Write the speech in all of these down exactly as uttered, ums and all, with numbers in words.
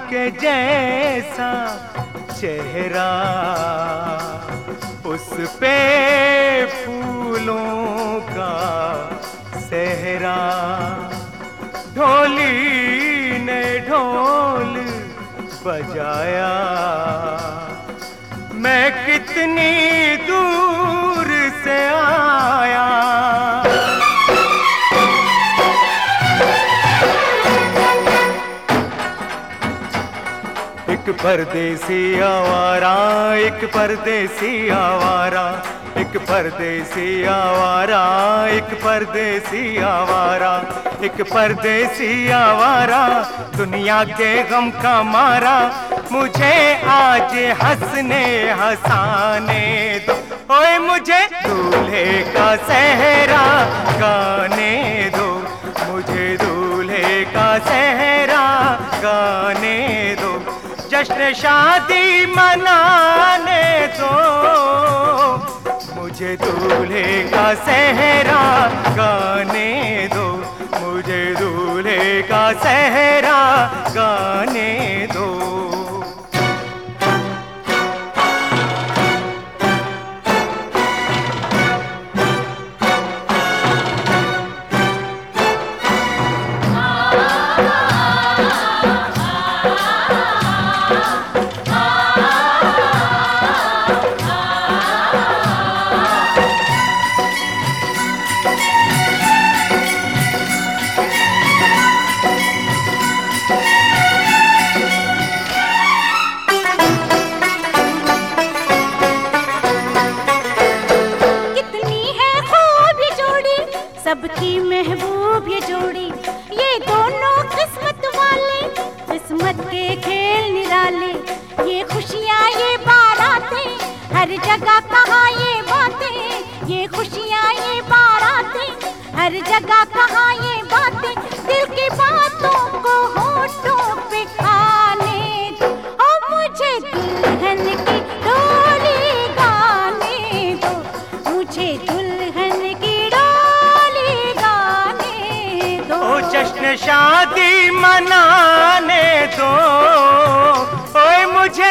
के जैसा चेहरा, उस पे फूलों का सेहरा। ढोली ने ढोल बजाया, मैं कितनी दूर से आया। एक परदेसी आवारा, एक परदेसी आवारा, एक परदेसी आवारा, एक परदेसी आवारा, एक परदेसी आवारा, दुनिया के गम का मारा। मुझे आज हंसने हंसाने दो, ओए मुझे दूल्हे का सेहरा गाने दो, मुझे दूल्हे का सेहरा गाने दो। जश्न शादी मनाने दो, मुझे दूल्हे का सेहरा गाने दो, मुझे दूल्हे का सेहरा गाने दो। सबकी महबूब ये जोड़ी, ये दोनों किस्मत वाले, किस्मत के खेल निराले। ये खुशियाँ ये बारातें, हर जगह कहाँ ये बातें। ये खुशियाँ ये बारातें, हर जगह कहाँ ये बातें। दिल की बातों को होठों पे आने दो, और मुझे दुल्हन की डोली गाने दो, मुझे दुल्हन की जश्न शादी मनाने दो, ओए मुझे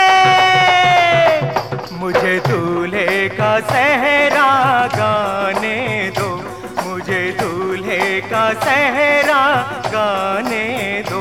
मुझे दूल्हे का सेहरा गाने दो, मुझे दूल्हे का सेहरा गाने दो।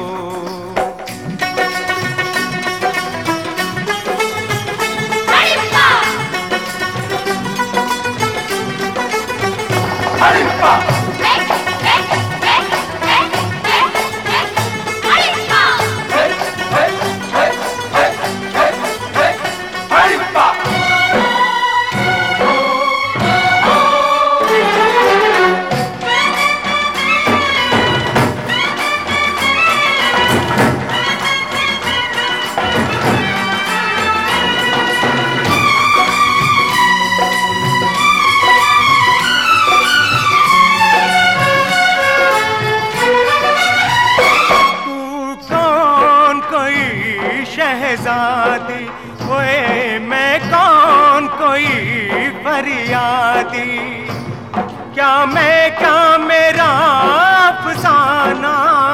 शहजादी ओए मैं कौन कोई फरियादी, क्या मैं क्या मेरा अफसाना,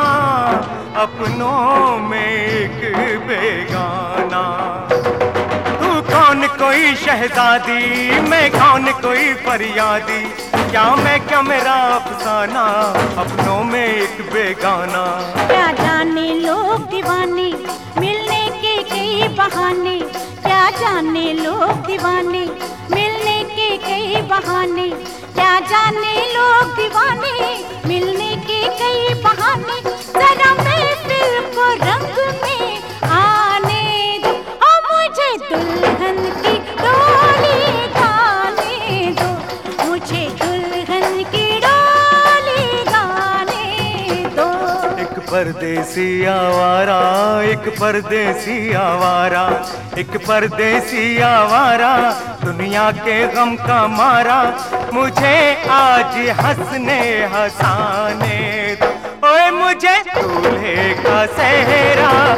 अपनों में एक बेगाना। तू कौन कोई शहजादी, मैं कौन कोई फरियादी, क्या मैं क्या मेरा अफसाना, अपनों में एक बेगाना। क्या जाने लोग दीवाने मिलने के कई बहाने, क्या जाने लोग दीवाने मिलने के कई बहाने, क्या जाने लोग दीवाने मिलने के कई बहाने। जरा महफिल को रंग में आने दो, और मुझे दुल्हन की डोली गाने दो, मुझे दुल्हन की डोली गाने दो। एक परदेसी आवारा, एक परदेसी आवारा, एक परदेसी आवारा, दुनिया के गम का मारा। मुझे आज हंसने हंसाने दो, ओए मुझे दूल्हे का सेहरा